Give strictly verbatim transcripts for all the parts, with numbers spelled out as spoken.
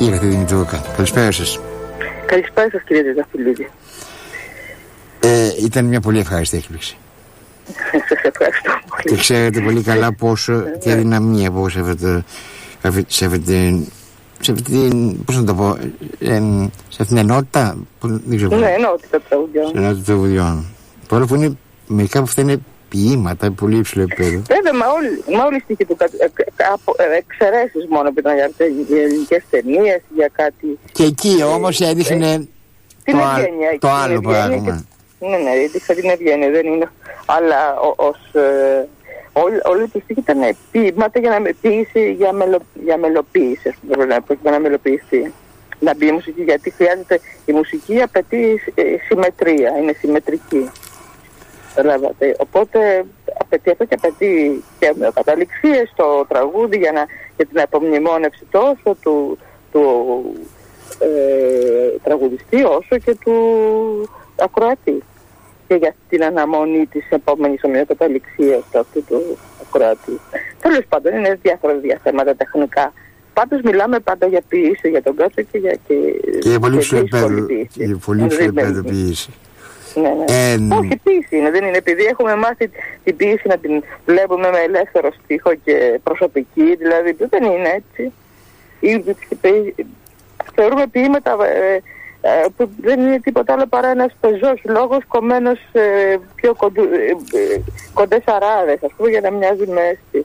η Αγαθή Δημητρούκα. Καλησπέρα σας. Καλησπέρα σας, κύριε Τεταφυλλίδη. Ε, ήταν μια πολύ ευχάριστη έκπληξη. Σας ευχαριστώ πολύ. Και ξέρετε πολύ καλά πόσο τι αδυναμία που σε αυτή, σε αυτή την, σε αυτή την, πώς να το πω, ε, σε αυτήν την ενότητα που, δεν ξέρω, ναι, ενότητα τραγουδιών. Σε ενότητα τραγουδιών. Τώρα που είναι μερικά από αυτά είναι ποίηματα πολύ υψηλό επίπεδο. Βέβαια, μα όλοι, μα όλοι οι στίχοι του εξαιρέσεις μόνο που ήταν για ελληνικές ταινίες, για κάτι. Και εκεί όμως έδειχνε την το, ευγένεια, το άλλο πράγμα. Ναι, ναι, έδειξε την ευγένεια, δεν είναι. Αλλά ως ε, όλοι τους στίχοι ήταν ποίηματα για να ποιήσει, για, μελο, για μελοποίηση, ας πούμε, για να μελοποιηθεί. Να μπει η μουσική, γιατί χρειάζεται, η μουσική απαιτεί ε, συμμετρία, είναι συμμετρική. Καταλάβατε. Οπότε απαιτεί αυτό και απαιτεί και καταληξίες στο τραγούδι για, να, για την απομνημόνευση τόσο του, του ε, τραγουδιστή όσο και του ακροατή. Και για την αναμονή της επόμενης ομοιοκαταληξίας του αυτού του ακροατή. Τέλος πάντων, είναι διάφορα θέματα τεχνικά. Πάντως μιλάμε πάντα για ποιήση, για τον Κάτσο και για και, και για πολύ ψηλό επίπεδο ποιήση. Ναι, ναι. Ε, όχι, ποιήση είναι, δεν είναι. Επειδή έχουμε μάθει την ποιήση να την βλέπουμε με ελεύθερο στίχο και προσωπική, δηλαδή δεν είναι έτσι. Ή, θεωρούμε ποίηματα ε, ε, που δεν είναι τίποτα άλλο παρά ένας πεζός λόγος κομμένος ε, πιο κοντου, ε, ε, κοντές αράδες, ας πούμε, για να μοιάζει με στίχο.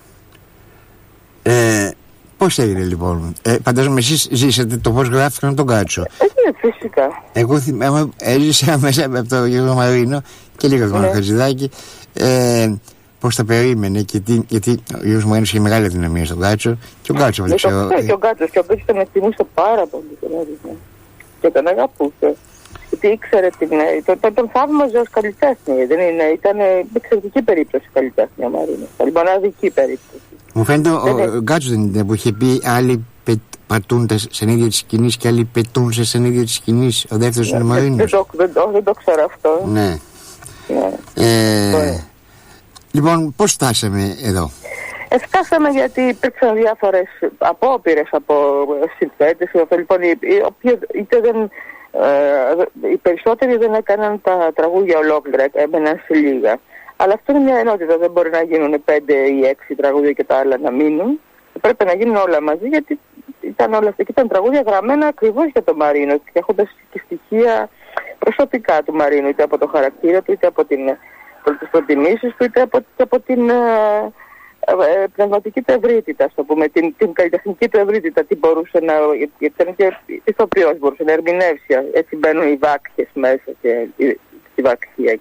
Ε, πώς έγινε λοιπόν? Ε, φαντάζομαι εσείς ζήσατε το πώς γράφηκαν τον Κάτσο. Ναι, φυσικά. Εγώ θυμάμαι, έζησα μέσα από το Γιώργο Μαρίνο και λίγα ακόμα ναι. Χατζηδάκη. Ε, πώς τα περίμενε και τι, γιατί ο Γιώργος Μαρίνος είχε μεγάλη δυναμία στον Κάτσο και ο Κάτσο ναι, ξέρω. Ναι, και ο Κάτσος και ο Κάτσος τον εκτιμούσε πάρα πολύ τον και τον αγαπούσε. Γιατί ήξερε την, τον, τον, τον θαύμαζε ως καλλιτέχνη. Δεν είναι, ήταν εξαιρετική περίπτωση καλλιτέχνη ο Μαρίνος. Μοναδική περίπτωση. Μου φαίνεται ο, ο Κάτσος δεν είναι που είχε πει άλλοι πατούν τα σενίδια της σκηνής και άλλοι πετούν σε σενίδια της σκηνής. Ο δεύτερος είναι ο Μαρίνος. Δεν το, δεν, το, δεν το ξέρω αυτό. Ναι. ναι. Ε, λοιπόν, πώς φτάσαμε εδώ? Ε, φτάσαμε γιατί υπήρξαν διάφορες απόπειρες από συνθέτες. Λοιπόν, οι, οι, είτε δεν, ε, οι περισσότεροι δεν έκαναν τα τραγούδια ολόκληρα, έμεναν σε λίγα. Αλλά αυτό είναι μια ενότητα. Δεν μπορεί να γίνουν πέντε ή έξι τραγούδια και τα άλλα να μείνουν. Πρέπει να γίνουν όλα μαζί, γιατί ήταν όλα αυτά. Και ήταν τραγούδια γραμμένα ακριβώς για τον Μαρίνο και έχοντας και στοιχεία προσωπικά του Μαρίνου, είτε από το χαρακτήρα του, είτε από την, τις προτιμήσεις του, είτε από, είτε από την ε, ε, πνευματική του ευρύτητα, ας το πούμε, την, την καλλιτεχνική του ευρύτητα, τι μπορούσε να. Γιατί ήταν και ηθοποιός, μπορούσε να ερμηνεύσει. Έτσι μπαίνουν οι βάκχες μέσα και η, η βακχία.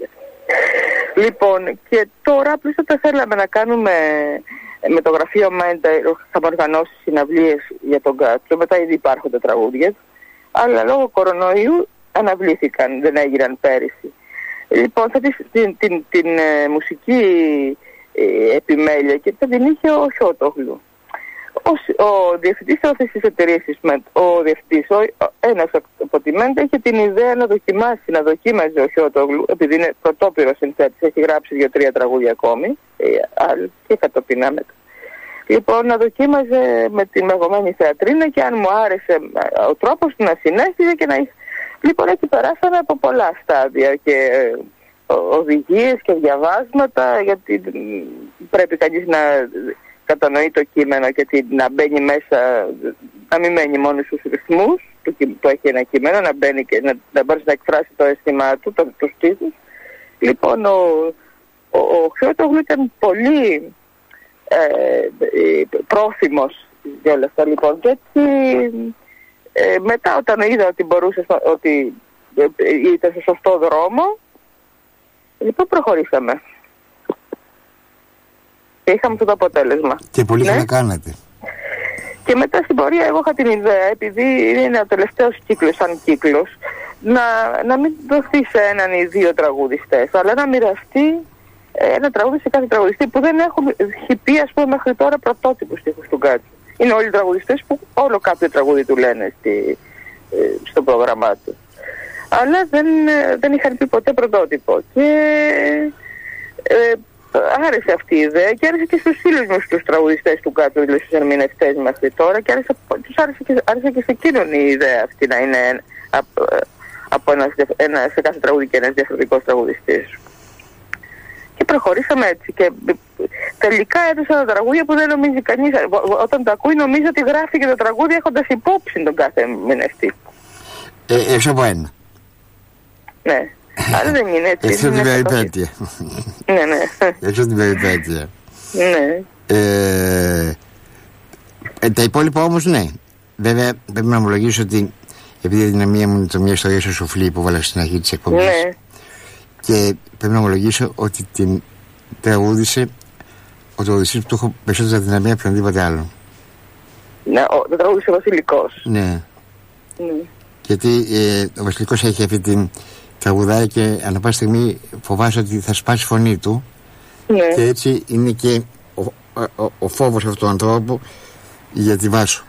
Λοιπόν, και τώρα απλούστατα θέλαμε να κάνουμε. Με το γραφείο Μέντα θα οργανώσει συναυλίες για τον Κάτσο. Μετά ήδη υπάρχουν τα τραγούδια, αλλά λόγω κορονοϊού αναβλήθηκαν, δεν έγιναν πέρυσι. Λοιπόν, θα την, την, την, την ε, μουσική ε, επιμέλεια και θα την είχε ο Χιώτογλου. Ο, ο διευθυντής αυτής της εταιρείας, ο διευθυντής, ένας από τη Μέντα, είχε την ιδέα να δοκιμάσει, να δοκίμαζε ο Χιώτογλου, επειδή είναι πρωτόπυρος συνθέτης, έχει γράψει δύο-τρία τραγούδια ακόμη, και κατοπινά μετά. Λοιπόν, να δοκίμαζε με την μαγωμένη θεατρίνα και αν μου άρεσε ο τρόπος του να συνέστησε και να. Λοιπόν, έτσι περάσαμε από πολλά στάδια και οδηγίες και διαβάσματα, γιατί πρέπει κανείς να κατανοεί το κείμενο και να μπαίνει μέσα, να μην μένει μόνο στους ρυθμούς που το έχει ένα κείμενο, να μπαίνει και να, να μπορεί να εκφράσει το αίσθημά του, το, τους στίχους. Λοιπόν, ο, ο, ο Χιώτογλου ήταν πολύ ε, πρόθυμος για όλα αυτά. Λοιπόν, και έτσι ε, μετά όταν είδα ότι μπορούσε, ότι ε, ήταν στο σωστό δρόμο, λοιπόν προχωρήσαμε. Και είχαμε αυτό το αποτέλεσμα. Και πολύ ναι. καλά κάνατε. Και μετά στην πορεία εγώ είχα την ιδέα, επειδή είναι ο τελευταίος κύκλος σαν κύκλος, να, να μην δοθεί σε έναν ή δύο τραγουδιστές, αλλά να μοιραστεί ένα τραγούδι σε κάθε τραγουδιστή που δεν έχουν χυπεί, ας πούμε, μέχρι τώρα πρωτότυπους στίχους του Κάτσου. Είναι όλοι οι τραγουδιστές που όλο κάποιο τραγούδι του λένε στη, στο πρόγραμμά του. Αλλά δεν, δεν είχαν πει ποτέ πρωτότυπο. Και ε, άρεσε αυτή η ιδέα και άρεσε και στους φίλους μου, στους τραγουδιστές του Κάτσου, δηλαδή στους ερμηνευτές μέχρι τώρα, και άρεσε, τους άρεσε και, άρεσε και σε εκείνον η ιδέα αυτή να είναι από, από ένας, ένα, σε κάθε τραγούδι και ένας διαφορετικός τραγουδιστής. Και προχωρήσαμε έτσι και τελικά έδωσα τα τραγούδια που δεν νομίζει κανείς. Όταν το ακούει νομίζω ότι γράφει και το τραγούδι έχοντας υπόψη τον κάθε ερμηνευτή. Ε, έξω από ένα. Ναι. Αλλά δεν είναι έτσι. Έξω την περιπέτεια. Ναι, ναι. Έξω την περιπέτεια. Ναι. Ε, ε, τα υπόλοιπα όμως ναι. Βέβαια πρέπει να ομολογήσω ότι επειδή η δυναμία μου είναι το μια ιστορία στο σουφλί που βάλα στην αρχή της εκπομπής. Ναι. Και πρέπει να ομολογήσω ότι την τραγούδισε ο τραγουδιστής που του έχω περισσότερη δυναμία από οποιονδήποτε άλλο. Ναι, ο, το τραγούδισε ο Βασιλικός. Ναι. Ναι. Γιατί ε, ο Βασιλικός έχει αυτή την τραγουδάει και ανά πάσα στιγμή φοβάσαι ότι θα σπάσει η φωνή του. Ναι. Και έτσι είναι και ο, ο, ο, ο φόβος αυτού του ανθρώπου για τη Βάσο.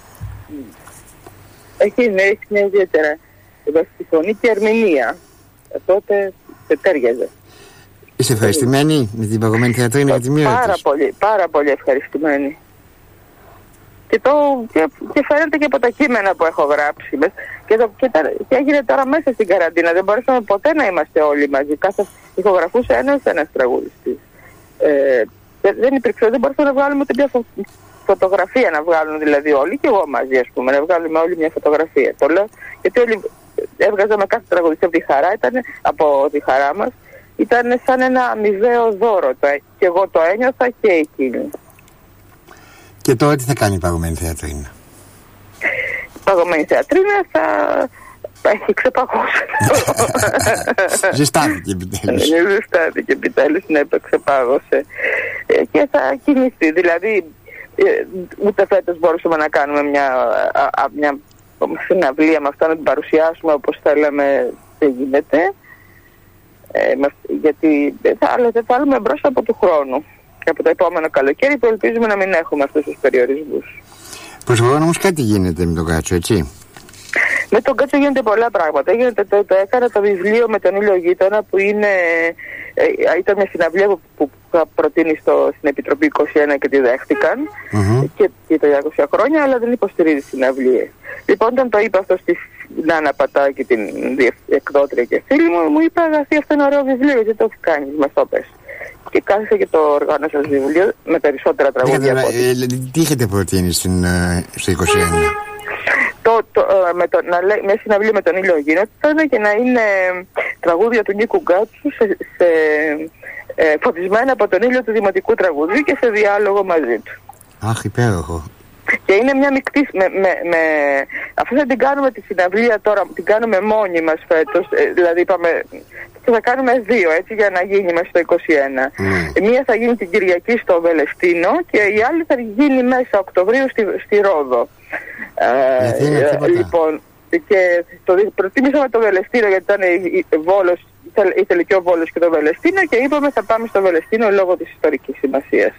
Έχει, ναι, έχει μια ιδιαίτερα η φωνή και ερμηνεία. Τότε σε τέριαζε. Είσαι ευχαριστημένη με την παγωμένη θεατρίνα και τη μοίρα Πάρα της? πολύ, πάρα πολύ ευχαριστημένη. Και, το, και, και φαίνεται και από τα κείμενα που έχω γράψει. Και, το, και, τα, και έγινε τώρα μέσα στην καραντίνα. Δεν μπορούσαμε ποτέ να είμαστε όλοι μαζί. Κάθε ηχογραφούσε ένας ένας τραγουδιστής. Ε, δεν υπήρξε, δεν μπορούσαμε να βγάλουμε ούτε μια φω, φωτογραφία να βγάλουν δηλαδή όλοι και εγώ μαζί, ας πούμε, να βγάλουμε όλοι μια φωτογραφία. Το λέω γιατί όλοι έβγαζαμε κάθε τραγουδιστή από τη χαρά, ήταν, από τη χαρά μας. Ήταν σαν ένα αμοιβαίο δώρο. Το, και εγώ το ένιωθα και εκείνη. Και τώρα τι θα κάνει η παγωμένη θεατρίνα? Η παγωμένη θεατρίνα θα, θα έχει ξεπαγώσει. Ζεστάθηκε επιτέλους. Ζεστάθηκε επιτέλους, ναι, ξεπάγωσε. Και θα κινηθεί. Δηλαδή, ούτε φέτος μπορούσαμε να κάνουμε μια, μια συναυλία με αυτά, να την παρουσιάσουμε όπως θέλαμε, δεν γίνεται. Ε, γιατί θα, θα βάλουμε μπρος από του χρόνου και από το επόμενο καλοκαίρι που ελπίζουμε να μην έχουμε αυτούς τους περιορισμούς. Προσωπικά όμως κάτι γίνεται με τον Κάτσο, έτσι? Με τον Κάτσο γίνεται πολλά πράγματα. Γίνεται, το, το έκανα το βιβλίο με τον Ήλιο Γείτονα που είναι, ε, ήταν μια συναυλία που, που είχα προτείνει στο, στην Επιτροπή είκοσι ένα και τη δέχτηκαν mm-hmm. και, και τα διακόσια χρόνια, αλλά δεν υποστηρίζει συναυλίες. Λοιπόν, όταν το είπα αυτό στη Νάνα Πατάκη, την εκδότρια και φίλη μου, μου είπε αγαθή, αυτό είναι ωραίο βιβλίο, γιατί το έχει κάνει, μας το πες. Και κάθισα και το οργάνωσα στο βιβλίο με περισσότερα τραγούδια. Ε, τι είχατε προτείνει στην, στο είκοσι ένα? Το, το, με το, να λέει, μια συναυλία με τον Ήλιο Γείτονα και να είναι τραγούδια του Νίκου Γκάτσου σε, σε, ε, φωτισμένα από τον ήλιο του δημοτικού τραγουδιού και σε διάλογο μαζί του. Αχ, υπέροχο. Και είναι μια μεικτή. Με, με, με, αυτή θα την κάνουμε τη συναυλία τώρα, την κάνουμε μόνοι μας φέτος. Ε, δηλαδή είπαμε, θα κάνουμε δύο έτσι για να γίνει μέσα στο είκοσι ένα. Mm. Μία θα γίνει την Κυριακή στο Βελεστίνο και η άλλη θα γίνει μέσα Οκτωβρίου στη, στη Ρόδο. Ε, ε, λοιπόν, και το, προτίμησαμε το Βελεστίνο γιατί ήταν η, η, Βόλος, ήθελε και ο Βόλος και το Βελεστίνο και είπαμε θα πάμε στο Βελεστίνο λόγω της ιστορικής σημασίας.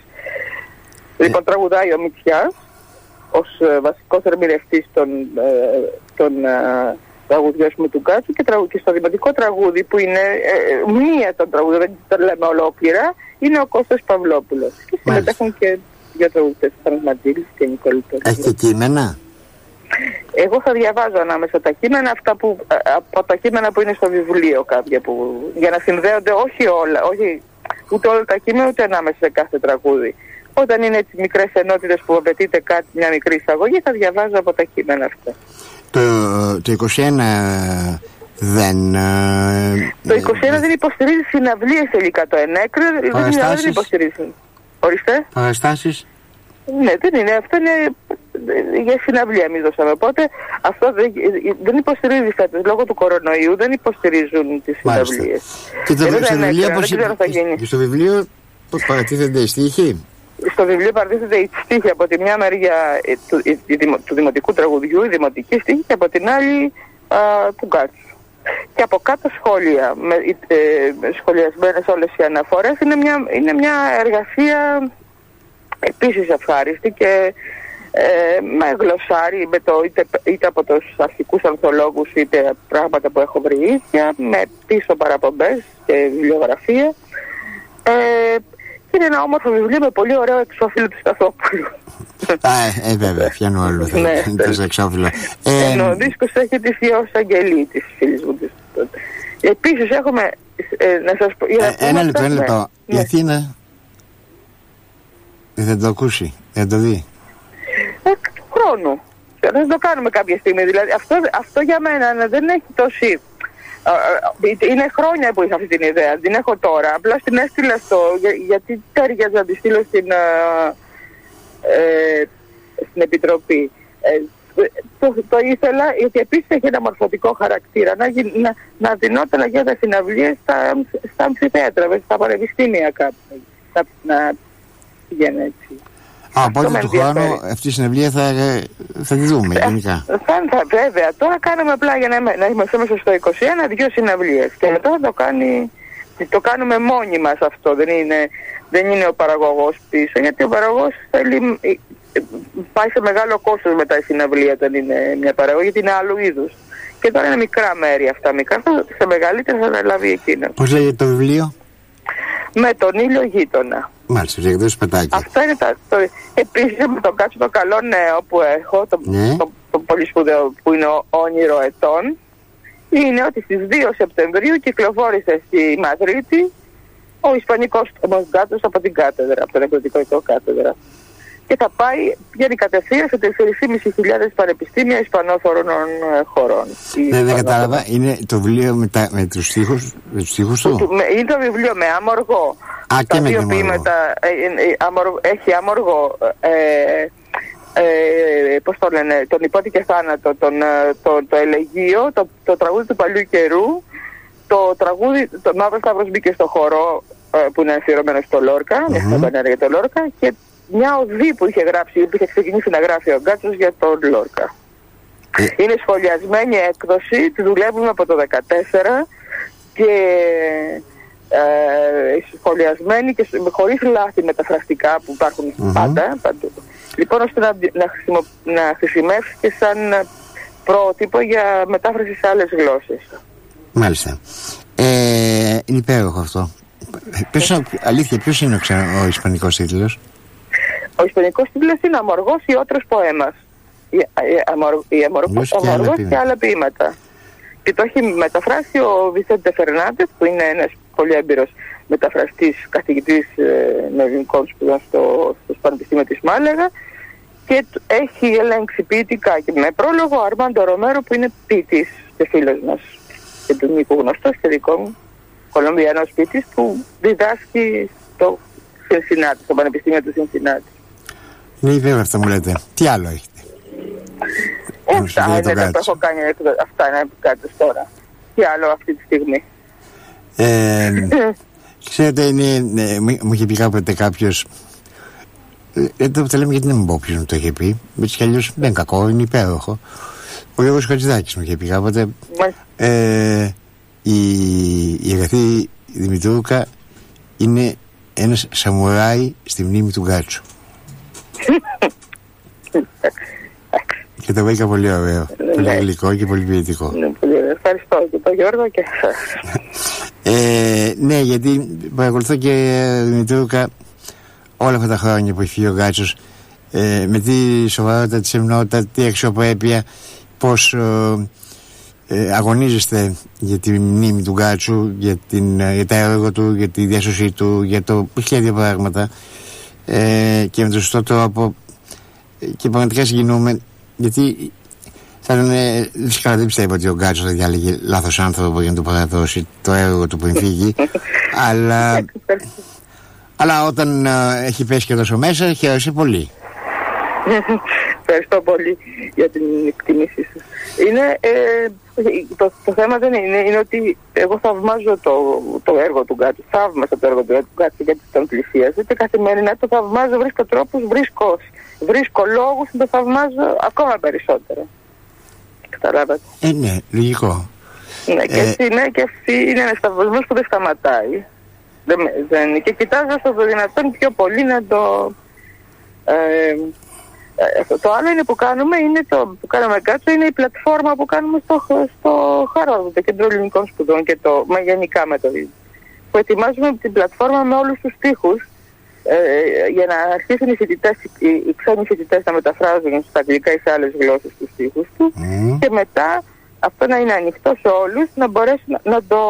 Mm. Λοιπόν, τραγουδάει ο Μητσιάς ως ε, βασικός ερμηνευτής των, ε, των ε, τραγουδιών του Κάτσου και, τραγου, και στο δημοτικό τραγούδι που είναι ε, μία των τραγουδιών, δεν το λέμε ολόκληρα, είναι ο Κώστας Παυλόπουλος. Και συμμετέχουν και δύο τραγουδιστές, ο Θάνος Ματζήλης και η Νικόλη Πέτρου. Έχει και κείμενα? Εγώ θα διαβάζω ανάμεσα τα κείμενα, αυτά που, από τα κείμενα που είναι στο βιβλίο κάποια, που, για να συνδέονται όχι όλα, όχι, ούτε όλα τα κείμενα ούτε ανάμεσα σε κάθε τραγούδι. Όταν είναι έτσι μικρές ενότητες που απαιτείται κάτι, μια μικρή εισαγωγή, θα διαβάζω από τα κείμενα αυτά. Το, το είκοσι ένα δεν... Το είκοσι ένα δεν υποστηρίζει συναυλίες τελικά, το ενέκρινε, δεν υποστηρίζει. Ορίστε. Παραστάσεις. Ναι, δεν είναι. Αυτό είναι για συναυλία εμείς δώσαμε. Οπότε αυτό δεν, δεν υποστηρίζει φέτος. Λόγω του κορονοϊού δεν υποστηρίζουν τις συναυλίες. Και το, στο βιβλίο πώς και στο βιβλίο πώς παρατίθενται οι στίχοι? Στο βιβλίο παρατίθενται οι στίχοι από τη μια μεριά του, η, η, του δημοτικού τραγουδιού, η δημοτική στίχη, και από την άλλη α, του Γκάτσου. Και από κάτω σχόλια, με, ε, σχολιασμένες όλες οι αναφορές. Είναι μια, είναι μια εργασία επίσης ευχάριστη και ε, με γλωσσάρι, με το, είτε, είτε από τους αρχικούς ανθολόγους είτε πράγματα που έχω βρει ίδια, με πίσω παραπομπές και βιβλιογραφία. Ε, είναι ένα όμορφο βιβλίο με πολύ ωραίο εξώφυλλο του Σταθόπουλου. Α, ε, βέβαια, πιάνω άλλο. Ναι, το εξώφυλλο. Ε, ο δίσκος έχει τη Θεία Αγγελή της φίλης μου. Επίσης έχουμε, ε, να σας πω... Ε, ένα λεπτό, ένα λεπτό. Η Αθήνα δεν το ακούσει, δεν το δει. Ε, του χρόνου. Δεν το κάνουμε κάποια στιγμή. Δηλαδή, αυτό, αυτό για μένα δεν έχει τόση... Είναι χρόνια που είχα αυτή την ιδέα, την έχω τώρα. Απλά την έστειλα στο... Για, γιατί τέριαζε να τη στείλω στην, ε, στην Επιτροπή. Ε, το, το ήθελα, γιατί επίσης έχει ένα μορφωτικό χαρακτήρα, να, να, να δινόταν να γίνονται συναυλίες στα, στα αμφιθέατρα, στα πανεπιστήμια κάπου. Να, να πηγαίνει έτσι. Α, οπότε του χρόνου αυτή η συνευλία θα, θα τη δούμε γενικά. Θα, θα, βέβαια. Τώρα κάνουμε απλά για να, να είμαστε μέσα στο είκοσι ένα δύο συναυλίες. Και μετά θα το κάνει, το κάνουμε μόνοι μας αυτό. Δεν είναι, δεν είναι ο παραγωγός πίσω. Γιατί ο παραγωγός θέλει, πάει σε μεγάλο κόστος μετά η συναυλία όταν είναι μια παραγωγή, γιατί είναι άλλου είδους. Και τώρα είναι μικρά μέρη αυτά. Μικρά, σε μεγαλύτερα θα αναλάβει εκείνο. Πώς λέγεται το βιβλίο? Με τον ήλιο γείτονα. Μάλιστα, για εκδόσεις Πατάκη. Αυτό είναι τα. Το, επίσης με το κάτσο το καλό νέο που έχω, το, ναι. το, το πολύ σπουδαίο που είναι ο όνειρο ετών, είναι ότι στις δύο Σεπτεμβρίου κυκλοφόρησε στη Μαδρίτη ο Ισπανικός Γκάτσος από την κάτεδρα, από τον εκδοτικό κάτεδρα. Και θα πάει, πηγαίνει κατευθείαν σε τέσσερις χιλιάδες πεντακόσια πανεπιστήμια ισπανόφωνων χωρών. Ναι, δεν κατάλαβα. Είναι το βιβλίο με, τα, με τους στίχους, με τους στίχους του. του με, είναι το βιβλίο με άμοργο. Α, τα και με δύο ποίηματα, ε, ε, ε, αμοργ, έχει άμοργο, ε, ε, πώς το λένε, τον Υπότη και Θάνατο, τον, το, το Ελεγείο, το, το τραγούδι του Παλιού Καιρού, το τραγούδι, το Μαύρος Σταύρος μπήκε στο χορό, ε, που είναι αφιερωμένο στο Λόρκα, mm-hmm. μια καμπανέρα για το Λόρκα, και μια οδή που είχε γράψει, που είχε ξεκινήσει να γράφει ο Γκάτσος για τον Λόρκα. Ε. Είναι σχολιασμένη έκδοση, τη δουλεύουμε από το δύο χιλιάδες δεκατέσσερα και ε, σχολιασμένη και χωρίς λάθη μεταφραστικά που υπάρχουν mm-hmm. πάντα, παντού. Λοιπόν, ώστε να, να, χρησιμο, να χρησιμεύσει και σαν πρότυπο για μετάφραση σε άλλες γλώσσες. Μάλιστα. Ε, είναι υπέροχο αυτό. Ποιος, αλήθεια, ποιος είναι ο, ξα... ο ισπανικός τίτλος? Ο ισπανικός τίτλος είναι Αμοργός ή Ότρος Ποέμας. Η, αμορ, η αμοργός, και, αμοργός άλλα και άλλα ποίηματα. Και το έχει μεταφράσει ο Βισέντε Φερνάντες, που είναι ένας πολύ έμπειρος μεταφραστής, καθηγητής ε, με ελληνικών σπουδών στο, στο Πανεπιστήμιο της Μάλεγα, και έχει ελέγξει ποιητικά και με πρόλογο ο Αρμάντο Ρομέρο, που είναι ποιητής και φίλος μας και του Νίκου γνωστός και δικό μου, Κολομβιανός ποιητής, που διδάσκει στο Σινσινάτι, στο Πανεπιστήμιο του Σινσινάτι. Ναι, βέβαια, αυτά μου λέτε. Τι άλλο έχετε? Ε, αυτά είναι που έχω κάνει, αυτά είναι κάτι τώρα. Τι άλλο αυτή τη στιγμή? Ε, ξέρετε, είναι, ναι, μου είχε πει κάποτε κάποιος, δεν το λέμε γιατί δεν μου πω ποιος μου το είχε πει, έτσι κι αλλιώς δεν είναι κακό, είναι υπέροχο. Ο Γιώργος Χατζηδάκης μου είχε πει κάποτε, ε, η, η αγαθή Δημητρούκα είναι ένας σαμουράι στη μνήμη του Γκάτσου. Και το βρήκα πολύ ωραίο, ναι, πολύ γλυκό και πολύ ποιητικό. Ναι, πολύ ωραίο. Ευχαριστώ και τον Γιώργο και εσάς. ε, ναι, γιατί παρακολουθώ και Δημητρούκα όλα αυτά τα χρόνια που έχει φύγει ο Γκάτσος, ε, με τη σοβαρότητα, τη σεμνότητα, τη αξιοπρέπεια, πώς ε, ε, αγωνίζεστε για τη μνήμη του Γκάτσου, για, την, για τα έργα του, για τη διάσωσή του, για το χίλια πράγματα, ε, και με τον σωστό τρόπο, και πραγματικά συγκινούμε, γιατί θα ήταν, φυσικά δεν πιστεύω ότι ο Γκάτσος θα διάλεγε λάθος άνθρωπο για να του παραδώσει το έργο του πριν φύγει, αλλά, αλλά όταν uh, έχει πέσει και τόσο μέσα, χαίρεσαι πολύ. Ευχαριστώ πολύ για την εκτίμησή σας. Είναι, ε, το, το θέμα δεν είναι, είναι ότι εγώ θαυμάζω το, το έργο του Γκάτσου, θαύμασα το έργο του Γκάτσου γιατί τον πλησίαζε και καθημερινά το θαυμάζω, βρίσκω τρόπους, βρίσκω, βρίσκω λόγους να το θαυμάζω ακόμα περισσότερο. Καταλάβατε. Ε, ναι, λογικό. Ναι, και, ε... έτσι, ναι, και αυτή είναι ένας θαυμασμός που δεν σταματάει. Δεν, δεν, και κοιτάζω στο δυνατόν πιο πολύ να το... Ε, το άλλο είναι που κάνουμε, είναι το που κάναμε κάτσο, είναι η πλατφόρμα που κάνουμε στο, στο Χαρόδο, το Κέντρο Ελληνικών Σπουδών και το μα γενικά με το που ετοιμάζουμε την πλατφόρμα με όλους τους στίχους ε, για να αρχίσουν οι φοιτητές, οι, οι ξένοι φοιτητές να μεταφράζουν στα αγγλικά ή σε άλλες γλώσσες τους στίχους του mm. και μετά αυτό να είναι ανοιχτό σε όλους, να μπορέσουν να, να το...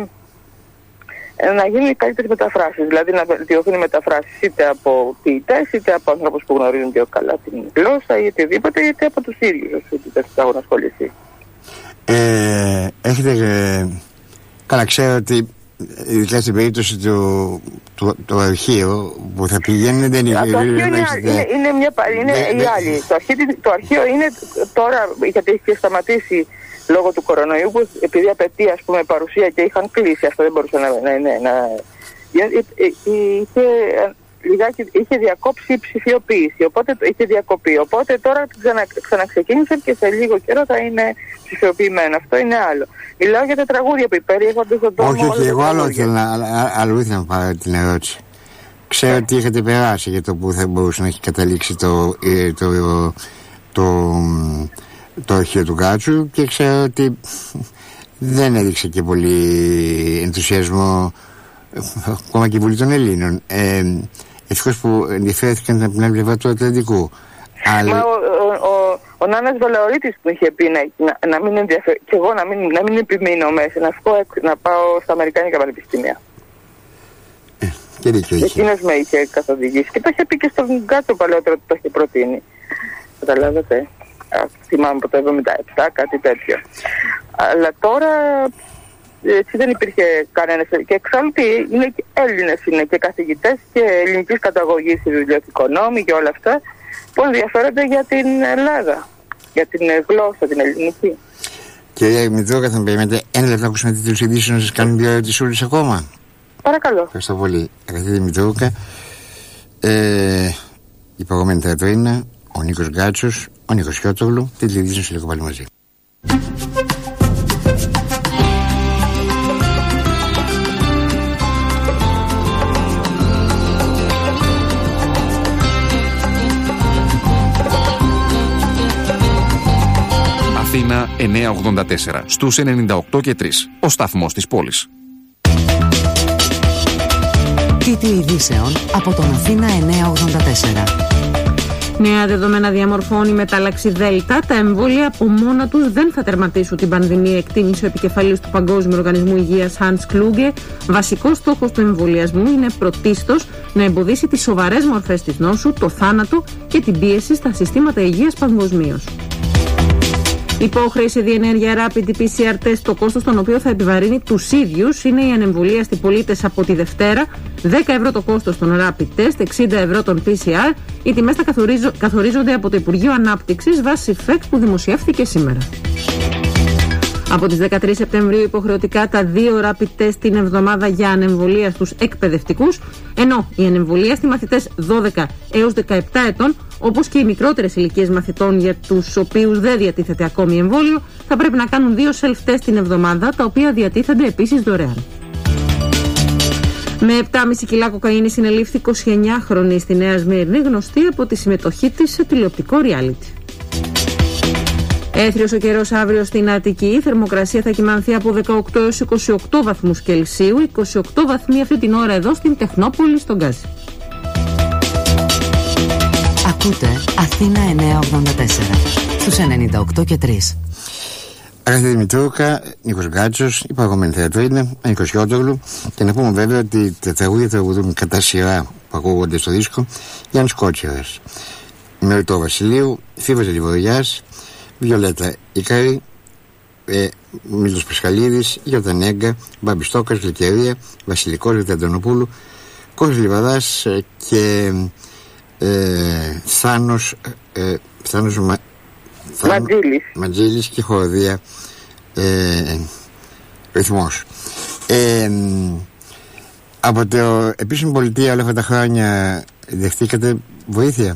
να γίνουν οι καλύτερες μεταφράσεις, δηλαδή να βελτιωθούν οι μεταφράσεις είτε από ποιητές, είτε από ανθρώπους που γνωρίζουν πιο καλά την γλώσσα ή οτιδήποτε, είτε από τους ίδιους τους φοιτητές που θα έχουν ασχοληθεί. Ε, έχετε... Ε, καλά, ξέρω ότι ειδικά στην περίπτωση του, του, του αρχείου που θα πηγαίνουν δεν είναι... Το αρχείο είναι, είναι, είναι, μια, είναι δε, η δε, άλλη. Το αρχείο, το αρχείο είναι τώρα, γιατί έχει σταματήσει λόγω του κορονοϊού, που επειδή απαιτεί ας πούμε παρουσία και είχαν κλείσει, αυτό δεν μπορούσε να... να, να, να είχε, λιγάκι, είχε διακόψει η ψηφιοποίηση, οπότε είχε διακοπεί. Οπότε τώρα ξανα, ξαναξεκίνησε και σε λίγο καιρό θα είναι ψηφιοποιημένο. Αυτό είναι άλλο. Μιλάω για τα τραγούδια που περιέχονται στον τόπο. Όχι, όχι, εγώ άλλο ήθελα να, αλλού ήθελα να πάρω την ερώτηση. Ξέρω ότι yeah. είχατε περάσει για το που θα μπορούσε να έχει καταλήξει το, το, το, το, το αρχείο του Γκάτσου και ξέρω ότι δεν έδειξε και πολύ ενθουσιασμό ακόμα και η Βουλή των Ελλήνων. Ε, ευτυχώς που ενδιαφέρθηκαν από την άλλη πλευρά του Ατλαντικού. Αλλά... Μα ο, ο, ο, ο Νάνας Βαλαωρίτης που είχε πει να, να, να μην ενδιαφέρει και εγώ να μην, να μην επιμείνω μέσα, να, βγω, να πάω στα Αμερικάνικα πανεπιστήμια. Ε, και δίκιο είχε. Εκείνος με είχε καθοδηγήσει και το είχε πει και στον Γκάτσο παλαιότερο ότι το είχε προτείνει. Καταλάβατε. Θυμάμαι από το εβδομήντα επτά, κάτι τέτοιο. Αλλά τώρα έτσι δεν υπήρχε κανένας. Και εξάλλου είναι και Έλληνες είναι και καθηγητές και ελληνικής καταγωγής, οι βιβλιοθηκονόμοι και όλα αυτά που ενδιαφέρονται για την Ελλάδα, για την γλώσσα, την ελληνική. Κυρία Μητρούκα, θα με περιμένετε ένα λεπτό να ακούσουμε τίτλους ειδήσεων να σας κάνουμε δύο ερωτησούλες ακόμα. Παρακαλώ. Ευχαριστώ πολύ. Αγαπητή Μητρούκα, ε, υπαγωμένη θεατρίνα, ο Νίκος Γκάτσος, ο Νίκος Χιώτογλου, τίτλοι ειδήσεων σε λίγο πάλι μαζί. Αθήνα εννιακόσια ογδόντα τέσσερα, στους ενενήντα οκτώ και τρία, ο σταθμός της πόλης. Τίτλοι ειδήσεων από τον Αθήνα εννιακόσια ογδόντα τέσσερα. Νέα δεδομένα διαμορφώνει η μετάλλαξη Δέλτα. Τα εμβόλια από μόνα τους δεν θα τερματίσουν την πανδημία, εκτίμησε ο επικεφαλής του Παγκόσμιου Οργανισμού Υγείας Hans Kluge. Βασικός στόχος του εμβολιασμού είναι πρωτίστως να εμποδίσει τις σοβαρές μορφές της νόσου, το θάνατο και την πίεση στα συστήματα υγείας παγκοσμίως. Υπόχρεη σε διενέργεια rapid πι σι αρ test, το κόστος των οποίων θα επιβαρύνει τους ίδιους είναι οι ανεμβολίαστοι πολίτες από τη Δευτέρα. δέκα ευρώ το κόστος των rapid test, εξήντα ευρώ των πι σι αρ. Οι τιμές θα καθορίζονται από το Υπουργείο Ανάπτυξης βάσει φεκ που δημοσιεύθηκε σήμερα. Από τις δεκατρείς Σεπτεμβρίου υποχρεωτικά τα δύο rapid test την εβδομάδα για ανεμβολίαστους εκπαιδευτικούς, ενώ οι ανεμβολίαστοι μαθητές δώδεκα έως δεκαεπτά ετών, όπως και οι μικρότερες ηλικίες μαθητών για τους οποίους δεν διατίθεται ακόμη εμβόλιο, θα πρέπει να κάνουν δύο self-test την εβδομάδα, τα οποία διατίθενται επίσης δωρεάν. Με επτά κόμμα πέντε κιλά κοκαίνη συνελήφθη εικοσιεννιάχρονη στη Νέα Σμύρνη, γνωστή από τη συμμετοχή της σε τηλεοπτικό reality. Έθριος ο καιρός αύριο στην Αττική. Η θερμοκρασία θα κυμανθεί από δεκαοκτώ έως είκοσι οκτώ βαθμούς Κελσίου, είκοσι οκτώ βαθμοί αυτή την ώρα εδώ στην Τεχνόπολη, στον Γκάζι. Ακούτε Αθήνα εννιακόσια ογδόντα τέσσερα στους ενενήντα οκτώ και τρία. Αγαπητή Μητρούκα, Νίκος Γκάτσος, υπαγωμένη θεατρίνα, Νίκος Χιώτογλου. Και να πούμε βέβαια ότι τα τραγούδια τραγουδούν κατά σειρά που ακούγονται στο δίσκο Γιάννης Κότσιρας, Μεριτό Βασιλείου, Φίβος Λιβοριάς, Βιολέτα Ικαρή, ε, Μίλτος Πασχαλίδης, Γιώτα Νέγκα, Μπάμπη Στόκας, Λεκερία, Βασιλικός, Βιταντονοπούλου, Κώστας Λιβαδάς ε, και ε, Θάνος, ε, Θάνος Μα, Θάνο, Ματζήλης. Ματζήλης και χοροδία ε, ρυθμός. Ε, από το επίσημη πολιτεία όλα αυτά τα χρόνια δεχτήκατε βοήθεια?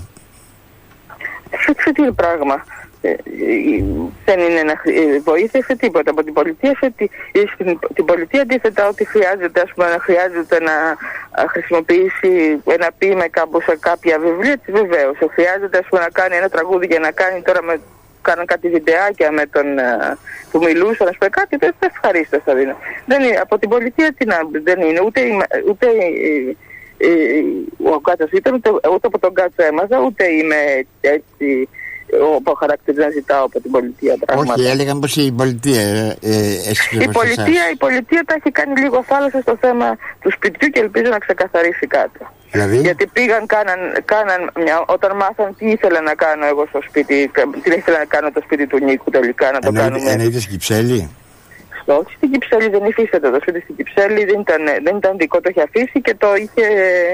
Σε τι πράγμα. Ε, δεν είναι να βοήθεια σε τίποτα από την πολιτεία. Σε τι, την πολιτεία αντίθετα ότι χρειάζεται, ας πούμε, να χρειάζεται να χρησιμοποιήσει ένα ποίημα κάπου σε κάποια βιβλία, βεβαίως. Χρειάζεται, ας πούμε, να κάνει ένα τραγούδι για να κάνει τώρα με, κάνουν κάτι βιντεάκια με τον που μιλούσαν, ας πούμε, κάτι, δεν θα ευχαρίστω θα δίνω. Δεν είναι, από την πολιτεία τι να, δεν είναι ούτε, ούτε ο Γκάτσος ήταν, ούτε, ούτε από τον Γκάτσο έμαθα, ούτε είμαι έτσι όπου χαρακτηρίζει να ζητάω από την πολιτεία πράγματα. Όχι, έλεγαν πως η πολιτεία ε, ε, η, πολιτεία, η πολιτεία τα έχει κάνει λίγο θάλασσα στο θέμα του σπιτιού και ελπίζω να ξεκαθαρίσει κάτω. Δηλαδή? Γιατί πήγαν, κάναν, κάναν μια, όταν μάθαν τι ήθελα να κάνω εγώ στο σπίτι, τι ήθελα να κάνω το σπίτι του Νίκου τελικά, να το εννοείται, κάνουμε. Εννοείται στην Κυψέλη? Όχι, στην Κυψέλη δεν υφίσταται το σπίτι, στην Κυψέλη δεν ήταν, δεν ήταν δικό, το είχε αφήσει και το είχε,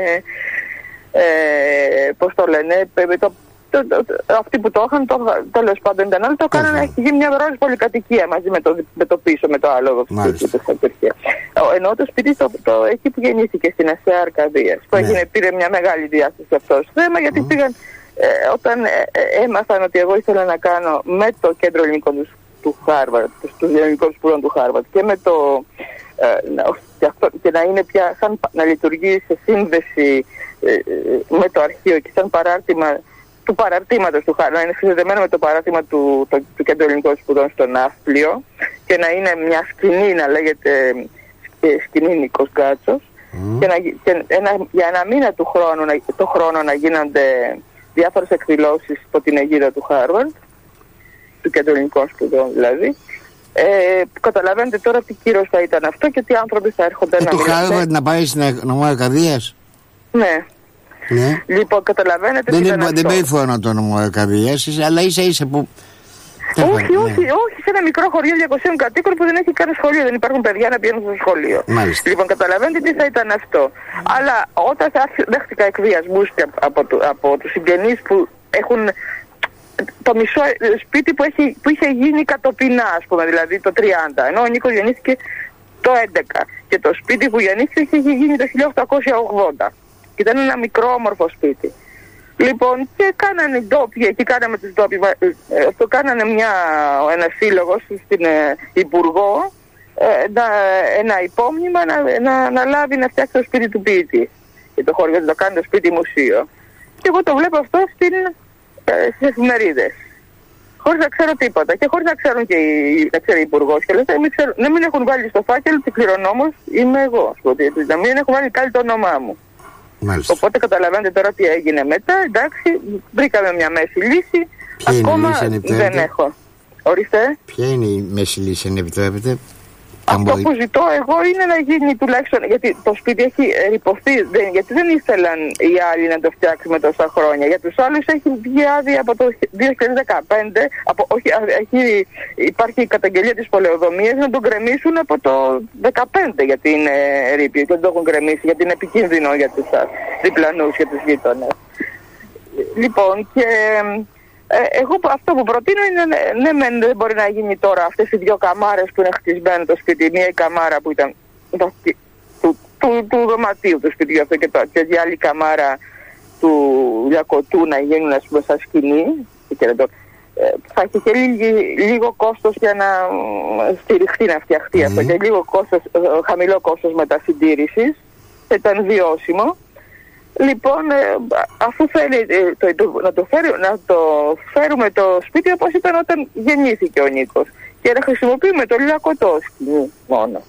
ε, πώς το λένε, το, το, το, το, αυτοί που το είχαν, τέλος πάντων ήταν άλλο, το κάνανε, έχει γίνει μια δωρόζη πολυκατοικία μαζί με το, με το πίσω, με το άλλο σπίτι που θα υπήρχε. Ενώ το σπίτι το, το, εκεί που γεννήθηκε στην Αστέα Αρκαδίας, που έγινε, πήρε μια μεγάλη διάσταση αυτό το θέμα, γιατί mm. πήγαν, ε, όταν ε, ε, έμαθαν ότι εγώ ήθελα να κάνω με το κέντρο ελληνικών του, του Χάρβαρτ, στους ελληνικών σπουδών του Χάρβαρτ και με το ε, και, αυτό, και να είναι πια σαν να λειτουργεί σε σύνδεση ε, με το αρχείο και σαν παράρτημα του παραρτήματος του Χάρβαρτ, να είναι συνδεδεμένο με το παράρτημα του, το, του κέντρου ελληνικών σπουδών στο Ναύπλιο και να είναι μια σκηνή, να λέγεται σκηνή Νίκος Γκάτσος mm. και, να, και ένα, για ένα μήνα του χρόνου, το χρόνο να γίνονται διάφορες εκδηλώσεις υπό την αιγίδα του Χάρβαρτ, του κέντρου ελληνικών σπουδών δηλαδή. Ε, καταλαβαίνετε τώρα τι κύρος θα ήταν αυτό και τι άνθρωποι θα έρχονται ε, να μιλήσουν. Του Χάρβαρτ να πάει στην νομό Αρκαδίας? Ναι. Ναι. Λοιπόν, καταλαβαίνετε δεν τι ήταν είναι, αυτό. Δεν περιφώνω το νομό Αρκαδίας, αλλά ίσα ίσα που... Όχι, ναι. όχι, όχι, σε ένα μικρό χωριό διακοσίων κατοίκων που δεν έχει καν σχολείο, δεν υπάρχουν παιδιά να πηγαίνουν στο σχολείο. Μάλιστα. Λοιπόν, καταλαβαίνετε τι θα ήταν αυτό. Αλλά όταν θα δέχτηκα εκβιασμούς από, από, από τους συγγενείς που έχουν το μισό σπίτι που, έχει, που είχε γίνει κατοπινά, ας πούμε, δηλαδή το τριάντα, ενώ ο Νίκος γεννήθηκε το έντεκα και το σπίτι που γεννήθηκε είχε γίνει το χίλια οκτακόσια ογδόντα. Και ήταν ένα μικρό όμορφο σπίτι. Λοιπόν, και κάνανε οι ντόπιοι, εκεί κάναμε τους ντόπιοι, αυτό κάνανε μια, ένα σύλλογο στην ε, Υπουργό, ε, να, ένα υπόμνημα να, να, να λάβει να φτιάξει το σπίτι του ποιητή. Και το χωριό το κάνει το σπίτι μουσείο. Και εγώ το βλέπω αυτό στην, ε, στις εφημερίδες. Χωρίς να ξέρω τίποτα και χωρίς να ξέρουν και οι, να ξέρει η Υπουργός. Και λέω, να μην έχουν βάλει στο φάκελο ότι κληρονόμος είμαι εγώ. Να μην έχουν βάλει καν το όνομά μου. Μάλιστα. Οπότε καταλαβαίνετε τώρα τι έγινε μετά. Εντάξει, βρήκαμε μια μέση λύση. Ποια ακόμα λύση, δεν έχω. Ορίστε. Ποια είναι η μέση λύση, αν επιτρέπετε? Αυτό που ζητώ εγώ είναι να γίνει τουλάχιστον, γιατί το σπίτι έχει ρηποθεί, δεν, γιατί δεν ήθελαν οι άλλοι να το φτιάξουμε τόσα χρόνια. Για τους άλλους έχει βγει άδεια από το δύο χιλιάδες δεκαπέντε, από, όχι, έχει, υπάρχει η καταγγελία της πολεοδομίας να τον γκρεμίσουν από το δεκαπέντε, γιατί είναι ρήπιο και δεν το έχουν γκρεμίσει, γιατί είναι επικίνδυνο για τους διπλανούς και τους γείτονες. Λοιπόν, και... Ε, εγώ αυτό που προτείνω είναι, ναι, ναι, δεν μπορεί να γίνει τώρα αυτές οι δύο καμάρες που είναι χτισμένες το σπίτι. Μία η καμάρα που ήταν το, του, του, του, του δωματίου του σπιτιού αυτό και, το, και η άλλη καμάρα του Λιακωτού να γίνουν, ας πούμε, σαν σκηνή. Και το, ε, θα έχει και λίγο, λίγο κόστος για να στηριχθεί, να φτιαχτεί mm. αυτό και λίγο κόστος, χαμηλό κόστος μετασυντήρησης. Θα ήταν βιώσιμο. Λοιπόν, ε, αφού θέλει ε, το, το, να, το φέρει, να το φέρουμε το σπίτι όπως ήταν όταν γεννήθηκε ο Νίκος και να χρησιμοποιούμε το Λιακωτό σκηνή μόνο.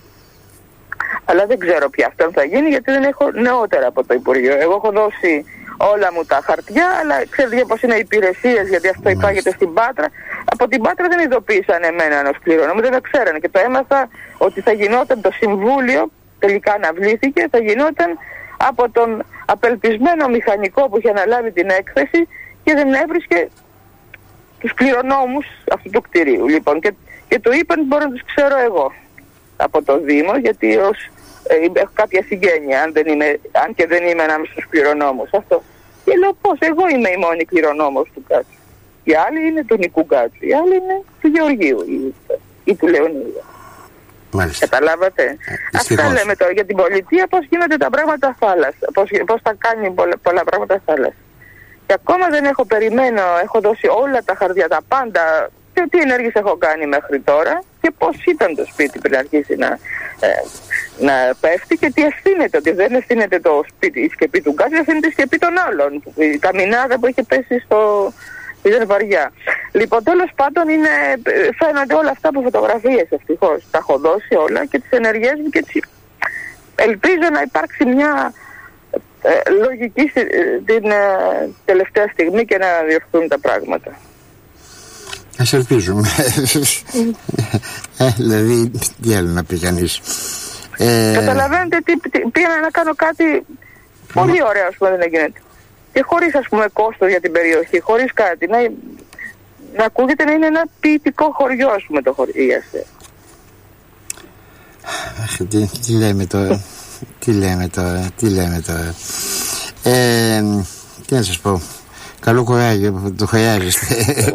Αλλά δεν ξέρω πια αυτό θα γίνει γιατί δεν έχω νεότερα από το Υπουργείο. Εγώ έχω δώσει όλα μου τα χαρτιά, αλλά ξέρετε πως είναι οι υπηρεσίες, γιατί αυτό υπάγεται στην Πάτρα. Από την Πάτρα δεν ειδοποίησαν εμένα ως κληρονόμο, δεν τα ξέρανε και το έμαθα ότι θα γινόταν το Συμβούλιο, τελικά αναβλήθηκε, θα γινόταν από τον απελπισμένο μηχανικό που είχε αναλάβει την έκθεση και δεν έβρισκε τους κληρονόμους αυτού του κτηρίου. Λοιπόν, και, και του είπαν μπορώ να τους ξέρω εγώ από το Δήμο, γιατί ως, ε, έχω κάποια συγγένεια, αν, δεν είμαι, αν και δεν είμαι ανάμεσα στους κληρονόμους. Αυτό. Και λέω πώς, εγώ είμαι η μόνη κληρονόμος του Γκάτσου. Οι άλλοι είναι του Νικού Γκάτσου, οι άλλοι είναι του Γεωργίου ή, ή του Λεωνίδα. Μάλιστα. Καταλάβατε. Ε, Αυτά λέμε τώρα για την πολιτεία, πώς γίνονται τα πράγματα θάλασσα, πώς, πώς θα κάνει πολλά, πολλά πράγματα θάλασσα. Και ακόμα δεν έχω περιμένω, έχω δώσει όλα τα χαρτιά, τα πάντα, και τι ενέργειες έχω κάνει μέχρι τώρα και πώς ήταν το σπίτι πριν αρχίσει να, ε, να πέφτει και τι ευθύνεται, ότι δεν ευθύνεται το σπίτι, η σκεπή του Γκάτσου, ευθύνεται η σκεπή των άλλων, η καμινάδα που είχε πέσει στο... ήταν βαριά. Λοιπόν, τέλος πάντων είναι, φαίνονται όλα αυτά από φωτογραφίες, ευτυχώς. Τα έχω δώσει όλα και τις ενεργειές μου και τις... ελπίζω να υπάρξει μια ε, λογική την ε, τελευταία στιγμή και να διορθούν τα πράγματα. Ας ελπίζουμε. ε, δηλαδή, τι άλλο να πει κανείς. Ε... Καταλαβαίνετε τι, τι, πήγαινα να κάνω κάτι πολύ ωραίο, ας πούμε, δεν γίνεται. Και χωρίς, ας πούμε, κόστος για την περιοχή, χωρίς κάτι. Να, να ακούγεται να είναι ένα ποιητικό χωριό, ας πούμε, το χωριό. Αχ, τι, τι λέμε τώρα. Τι λέμε τώρα, τι λέμε τώρα. Ε, τι να σας πω. Καλό κουράγιο που το χρειάζεστε.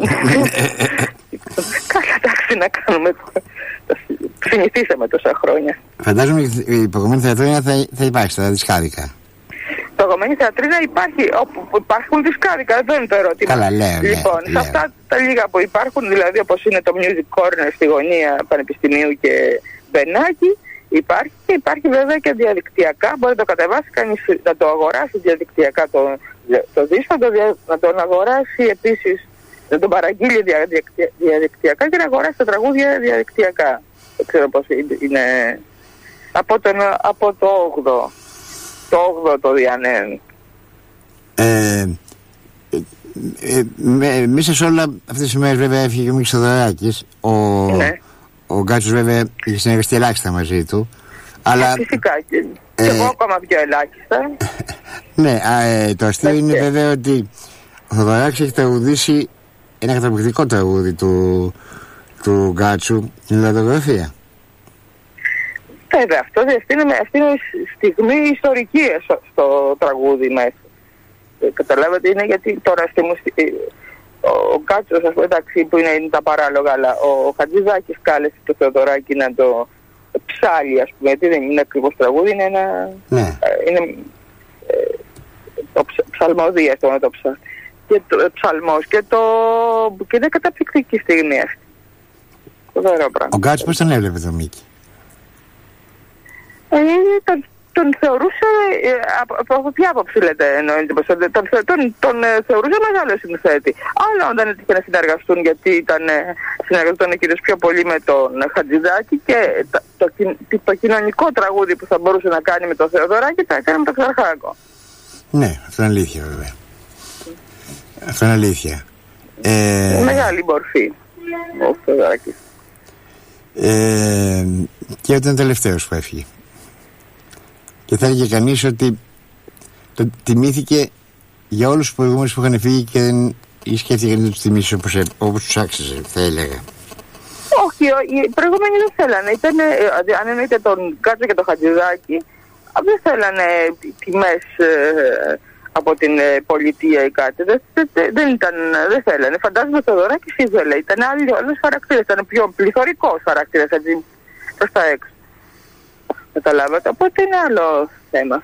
Καλά, εντάξει, να κάνουμε. Συνηθίσαμε τόσα χρόνια. Φαντάζομαι η προηγούμενη θεατρίνα θα, θα υπάρχει στα δισκάδικα. Η προηγούμενη θεατρίνα υπάρχει, όπου υπάρχουν δισκάδικα, δεν είναι το ερώτημα. Καλά, λέω, λοιπόν, λέω, σε αυτά τα λίγα που υπάρχουν, δηλαδή όπως είναι το Music Corner στη γωνία Πανεπιστημίου και Μπενάκη, υπάρχει και υπάρχει βέβαια και διαδικτυακά. Μπορεί να το κατεβάσει κανείς, να το αγοράσει διαδικτυακά το, το δίσκο, να, το, να τον αγοράσει επίσης, να τον παραγγείλει διαδικτυακά, διαδικτυακά και να αγοράσει τα τραγούδια διαδικτυακά. Δεν ξέρω πώς είναι. Από, τον, από το όγδοο. Το όγδοο το διανέμει. Ε, ε, ε, μέσα σε όλα αυτές τις μέρες βέβαια έφυγε και ο Μίκης Θοδωράκης. Ο, ναι. ο Γκάτσος βέβαια είχε συνεργαστεί ελάχιστα μαζί του. Αλλά, ε, φυσικά και, ε, και εγώ ακόμα πιο ελάχιστα. Ναι, α, ε, το αστείο είναι βέβαια ότι ο Θοδωράκης έχει τραγουδήσει ένα καταπληκτικό τραγούδι του, του Γκάτσου, την Λαδογραφία. Βέβαια, αυτό αυτή είναι στιγμή ιστορική στο, στο τραγούδι μέσα. Ε, καταλάβατε, είναι γιατί τώρα στη μουσική, ο Γκάτσος, ας πούμε, εντάξει, που είναι, είναι τα παράλογα, αλλά ο Χατζηδάκης κάλεσε το Θεοδωράκη να το ψάλει, ας πούμε, γιατί δεν είναι ακριβώς τραγούδι, είναι ένα... Ναι. Είναι ε, το ψ, ψαλμοδία, το να το ψάλει. Και το ε, ψαλμός και το... και είναι καταπληκτική στιγμή αυτή. Ο Γκάτσος πώς τον έβλεπε τον Μίκη? Ε, τον, τον θεωρούσε, ε, από, από ποια άποψη λέτε εννοείται, τον, τον, τον, τον ε, θεωρούσε μεγάλο συνθέτη. Άλλο όταν έτυχε να συνεργαστούν, γιατί ήταν, ε, συνεργαστούν κυρίως πιο πολύ με τον Χατζηδάκη και το, το, το, το κοινωνικό τραγούδι που θα μπορούσε να κάνει με τον Θεοδωράκη θα έκανε με τον Ξαρχάκο. Ναι, αυτό είναι αλήθεια βέβαια. Mm. Αυτό είναι αλήθεια. Ε... Μεγάλη μορφή ο Θεοδωράκης. Ε, και ήταν τελευταίος που έφυγε. Και θα έλεγε κανείς ότι το τιμήθηκε για όλους τους προηγούμενους που είχαν φύγει και δεν σκέφτηκε να τους τιμήσει όπως, όπως τους άξιζε, θα έλεγα. Όχι, οι προηγούμενοι δεν θέλανε. Ήτανε, αν εννοείται τον Γκάτσο και τον Χατζηδάκη, δεν θέλανε τιμές ε, από την ε, πολιτεία ή κάτι. Δεν, δεν, ήταν, δεν θέλανε. Φαντάζομαι το Θεοδωράκη ήθελε. Ήταν άλλος χαρακτήρας. Ήταν πιο πληθωρικός χαρακτήρας έτσι προς τα έξω. Καταλάβατε. Οπότε είναι άλλο θέμα.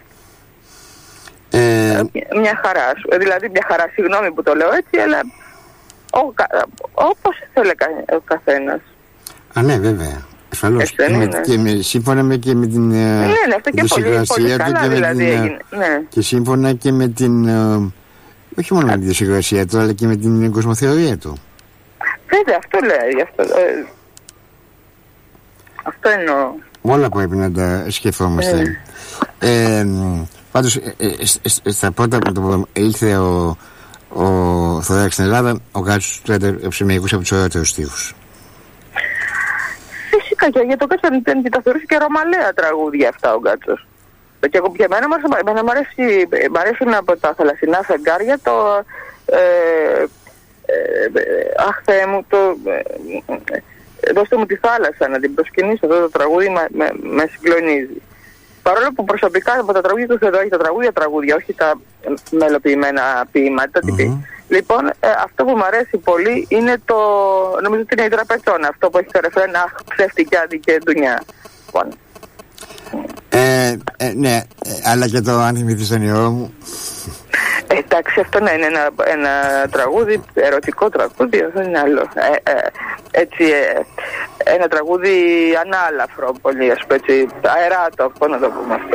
Ε... Μια χαρά. Δηλαδή μια χαρά, συγγνώμη που το λέω έτσι, αλλά όπως θέλει ο καθένας. Α, ναι, βέβαια. Ασφαλώς. Και, με, και με, σύμφωνα με, και με την ναι, ναι, αυτό και πολύ, πολύ καλά, του και, δηλαδή, με την, ναι. Και σύμφωνα και με την όχι μόνο με την ιδιοσυγκρασία του, αλλά και με την κοσμοθεωρία του. Βέβαια, αυτό λέει. Αυτό, ε, αυτό εννοώ. Όλα πρέπει να τα σκεφτόμαστε. Mm. Ε, πάντως, ε, ε, ε, στα πρώτα που ήλθε ο, ο Θοδωράκης στην Ελλάδα, ο Γκάτσος του έτρεψε μερικούς από τους ωραίτερους στίχους. Φυσικά, και για τον Γκάτσο και τα θεωρούσε και ρωμαλαία τραγούδια αυτά ο Γκάτσος. Και εγώ πια εμένα μου αρέσει, μ' αρέσουν από τα θαλασσινά φεγγάρια το ε, ε, αχ Θεέ μου, το ε, δώστε μου τη θάλασσα να την προσκυνήσω. Αυτό το τραγούδι με, με, με συγκλονίζει. Παρόλο που προσωπικά από τα τραγούδια του Θεοδωράκη, τα τραγούδια τραγούδια, όχι τα μελοποιημένα ποίηματα. Mm-hmm. Λοιπόν, ε, αυτό που μου αρέσει πολύ είναι το, νομίζω ότι είναι η τραπεζόνα, αυτό που έχει το ρεφρέν, αχ, ψεύτικιάδη και ντουνιά. Λοιπόν. Ε, ε, ναι, ε, αλλά και το αν θυμηθείς τον ιό μου. Ε, εντάξει, αυτό ναι, είναι ένα, ένα τραγούδι, ερωτικό τραγούδι, αυτό είναι άλλο. Ε, ε, έτσι, ε, ένα τραγούδι ανάλαφρο πολύ, ας πούμε, έτσι, αεράτο, πώς να το πούμε αυτό.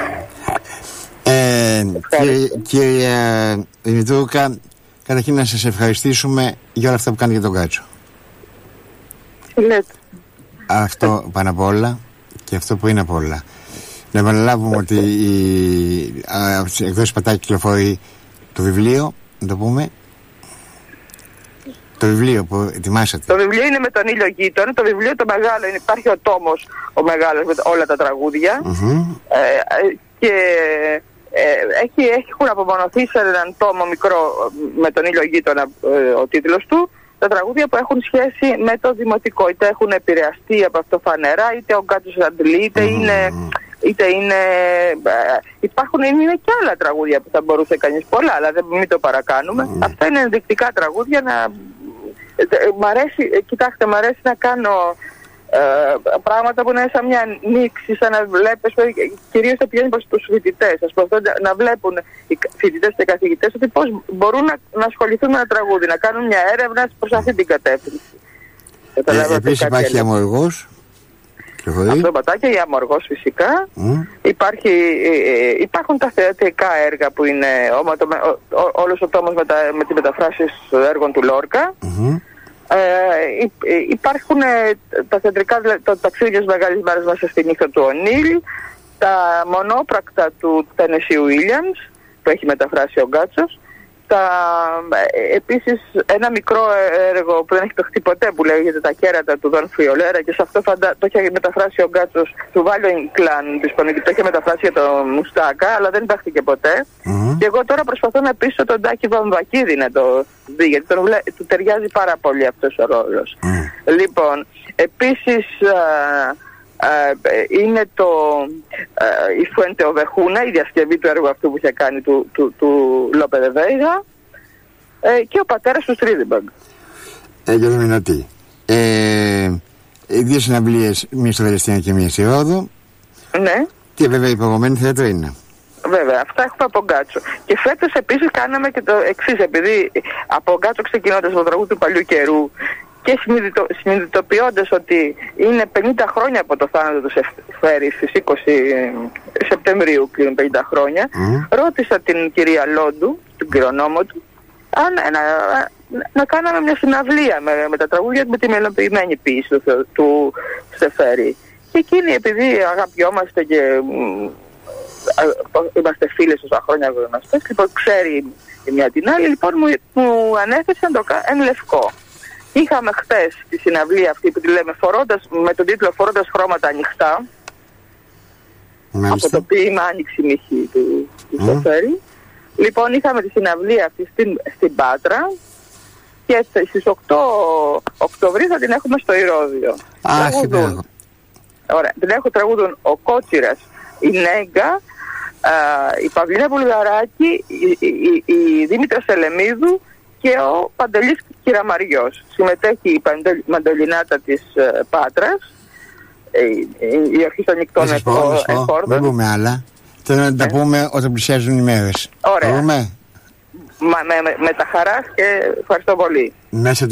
Ε, κύριε, κύριε Δημητρούκα, καταρχήν να σας ευχαριστήσουμε για όλα αυτά που κάνετε για τον Γκάτσο. Λέτε. Αυτό πάνω απ' όλα και αυτό που είναι απ' όλα. Να επαναλάβουμε ότι η εκδόση Πατάκη κυκλοφορεί το βιβλίο, να το πούμε. Το βιβλίο που ετοιμάσατε. Το βιβλίο είναι με τον Ήλιο Γείτονα. Το βιβλίο το μεγάλο είναι, υπάρχει ο τόμος ο μεγάλος με όλα τα τραγούδια. Mm-hmm. Ε, και ε, έχει, έχουν απομονωθεί σε έναν τόμο μικρό με τον Ήλιο Γείτονα ε, ο τίτλος του. Τα τραγούδια που έχουν σχέση με το δημοτικό, είτε έχουν επηρεαστεί από αυτό φανερά, είτε ο Γκάτσος αντλεί, είτε mm. είναι... Είτε είναι, υπάρχουν είναι και άλλα τραγούδια που θα μπορούσε κανείς, πολλά, αλλά δεν, μην το παρακάνουμε. Mm. Αυτά είναι ενδεικτικά τραγούδια. Να, μ' αρέσει, κοιτάξτε, μ' αρέσει να κάνω ε, πράγματα που είναι σαν μια νήξη, σαν να βλέπεις, κυρίως το πηγαίνει προς τους φοιτητές, ας πούμε, να βλέπουν οι φοιτητές και οι καθηγητές ότι πώς μπορούν να, να ασχοληθούν με ένα τραγούδι, να κάνουν μια έρευνα προς αυτή την κατεύθυνση. Ε, επίσης υπάρχει αμοργός. Αυτό Πατάκια, η Αμοργός φυσικά. Mm. Υπάρχει, ε, υπάρχουν τα θεατρικά έργα που είναι ο, ο, ο, όλος ο τόμος με, τα, με τις μεταφράσεις έργων του Λόρκα. Mm-hmm. Ε, υ, υπάρχουν ε, τα θεατρικά, το ταξίδι μεγάλης μέρας μέσα στη νύχτα του Ονίλ, τα μονόπρακτα του Τένεσι Ουίλιαμς που έχει μεταφράσει ο Γκάτσος. Τα, επίσης ένα μικρό έργο που δεν έχει παιχτεί ποτέ που λέγεται Τα κέρατα του Δον Φριολέρα, και σε αυτό φαντα... το είχε μεταφράσει ο Γκάτσος του Βάλιο Ινκλάν, το είχε μεταφράσει για το Μουστάκα, αλλά δεν παίχτηκε ποτέ. Mm-hmm. Και εγώ τώρα προσπαθώ να πείσω τον Τάκη Βαμβακίδη να το δει, γιατί τον βλέ... του ταιριάζει πάρα πολύ αυτός ο ρόλος. Mm. Λοιπόν, επίσης α, Uh, είναι το uh, η Φουέντε Οβεχούνα, η διασκευή του έργου αυτού που είχε κάνει του, του, του Λόπε δε Βέιγα, uh, και ο πατέρας του Στρίδιμπαγκ. Ε, για το Μινωτή. Ε, οι δύο συναυλίες, μία στο Βελεστίνο και μία στη Ρόδο. Ναι. Και βέβαια η υπογωμένη θέατρο είναι. Βέβαια, αυτά έχουμε από Γκάτσο. Και φέτος επίσης κάναμε και το εξής, επειδή από Γκάτσο ξεκινώντας το τραγούδι του παλιού καιρού και συνειδητοποιώντας ότι είναι πενήντα χρόνια από το θάνατο του Σεφέρη στις είκοσι Σεπτεμβρίου, κλείνουν πενήντα χρόνια, mm. ρώτησα την κυρία Λόντου, τον κληρονόμο του, αν, να, να κάναμε μια συναυλία με, με τα τραγούδια, με τη μελοποιημένη ποίηση του, του Σεφέρη. Και εκείνη, επειδή αγαπιόμαστε και είμαστε φίλες τόσα χρόνια γνωστές, λοιπόν ξέρει η μια την άλλη, λοιπόν μου, μου ανέθεσαν το εν λευκό. Είχαμε χτες τη συναυλία αυτή που τη λέμε φορώντας, με τον τίτλο «Φορώντας χρώματα ανοιχτά», μάλιστα, από το ποίημα «Άνοιξη μύχη» του, του mm. Σεφέρη. Λοιπόν, είχαμε τη συναυλία αυτή στην, στην Πάτρα και στις οκτώ Οκτωβρίου θα την έχουμε στο Ηρώδειο. Α, τραγουδούν, ωραία, την έχω τραγουδούν ο Κότσιρας, η Νέγκα, α, η Παυλίνα Βουλγαράκη, η, η, η, η Δήμητρα Σελεμίδου και ο Παντελής Κυραμαριός. Συμμετέχει η μαντολινάτα της ε, Πάτρας, ε, η αρχή των νυχτών εφόρτων. Δεν πούμε άλλα. Θέλω να τα ε. πούμε όταν πλησιάζουν οι μέρες. Ωραία. Με, με, με τα χαράς και ευχαριστώ πολύ.